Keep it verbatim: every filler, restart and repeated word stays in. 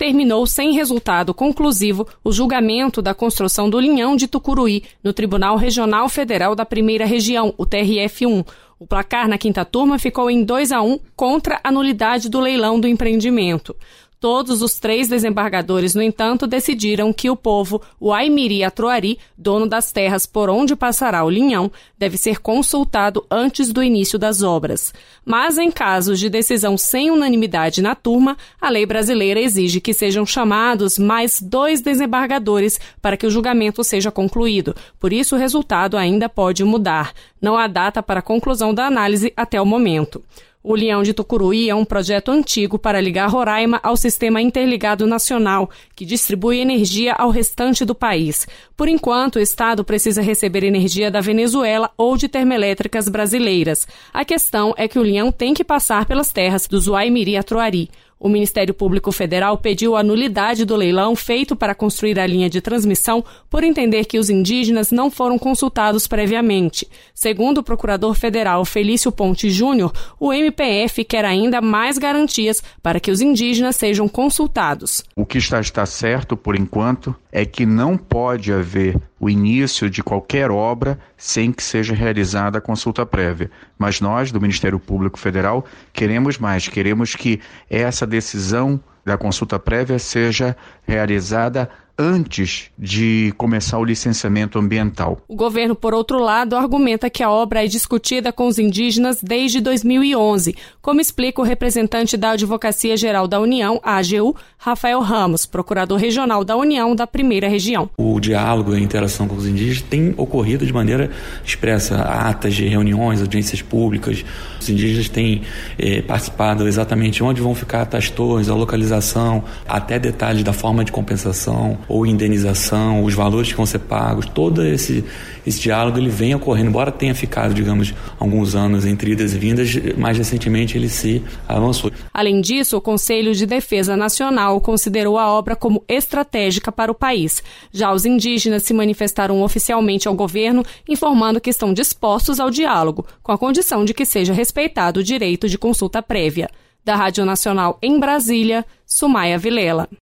terminou sem resultado conclusivo o julgamento da construção do linhão de Tucuruí no Tribunal Regional Federal da Primeira Região, o T R F um. O placar na quinta turma ficou em dois a um contra a nulidade do leilão do empreendimento. Todos os três desembargadores, no entanto, decidiram que o povo Uaimiri-Atuari, dono das terras por onde passará o linhão, deve ser consultado antes do início das obras. Mas, em casos de decisão sem unanimidade na turma, a lei brasileira exige que sejam chamados mais dois desembargadores para que o julgamento seja concluído. Por isso, o resultado ainda pode mudar. Não há data para a conclusão da análise até o momento. O Linhão de Tucuruí é um projeto antigo para ligar Roraima ao Sistema Interligado Nacional, que distribui energia ao restante do país. Por enquanto, o Estado precisa receber energia da Venezuela ou de termoelétricas brasileiras. A questão é que o linhão tem que passar pelas terras dos Uaimiri-Atuari. O Ministério Público Federal pediu a nulidade do leilão feito para construir a linha de transmissão por entender que os indígenas não foram consultados previamente. Segundo o procurador federal Felício Ponte Júnior, o M P F quer ainda mais garantias para que os indígenas sejam consultados. O que está, está certo, por enquanto, é que não pode haver o início de qualquer obra sem que seja realizada a consulta prévia. Mas nós, do Ministério Público Federal, queremos mais, queremos que essa decisão da consulta prévia seja realizada antes de começar o licenciamento ambiental. O governo, por outro lado, argumenta que a obra é discutida com os indígenas desde dois mil e onze, como explica o representante da Advocacia Geral da União, a AGU, Rafael Ramos, procurador regional da União da Primeira Região. O diálogo e a interação com os indígenas tem ocorrido de maneira expressa, atas de reuniões, audiências públicas. Os indígenas têm eh, participado exatamente onde vão ficar as torres, a localização, até detalhes da forma de compensação ou indenização, os valores que vão ser pagos, todo esse, esse diálogo ele vem ocorrendo, embora tenha ficado, digamos, alguns anos entre idas e vindas, mais recentemente ele se avançou. Além disso, o Conselho de Defesa Nacional considerou a obra como estratégica para o país. Já os indígenas se manifestaram oficialmente ao governo, informando que estão dispostos ao diálogo, com a condição de que seja respeitado o direito de consulta prévia. Da Rádio Nacional em Brasília, Sumaia Vilela.